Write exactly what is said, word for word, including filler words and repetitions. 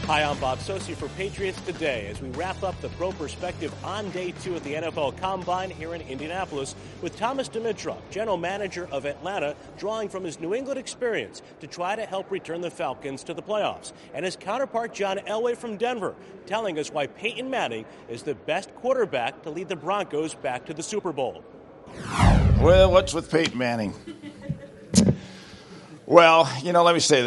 Hi, I'm Bob Sosi for Patriots Today as we wrap up the Pro Perspective on day two at the N F L Combine here in Indianapolis with Thomas Dimitroff, general manager of Atlanta, drawing from his New England experience to try to help return the Falcons to the playoffs. And his counterpart, John Elway from Denver, telling us why Peyton Manning is the best quarterback to lead the Broncos back to the Super Bowl. Well, what's with Peyton Manning? Well, you know, let me say this.